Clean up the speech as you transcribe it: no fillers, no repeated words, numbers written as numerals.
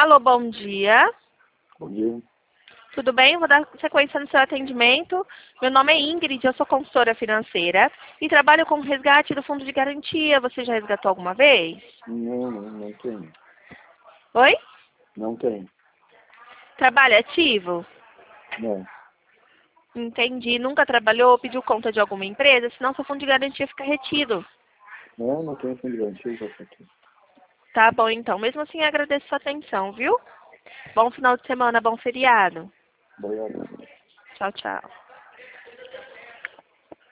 Alô, bom dia. Bom dia. Tudo bem? Vou dar sequência no seu atendimento. Meu nome é Ingrid, eu sou consultora financeira e trabalho com resgate do fundo de garantia. Você já resgatou alguma vez? Não tenho. Oi? Não tenho. Trabalho ativo? Não. Entendi. Nunca trabalhou ou pediu conta de alguma empresa? Senão seu fundo de garantia fica retido. Não tenho fundo de garantia, já tô aqui. Tá bom, então. Mesmo assim, agradeço sua atenção, viu? Bom final de semana, bom feriado. Obrigado. Tchau, tchau.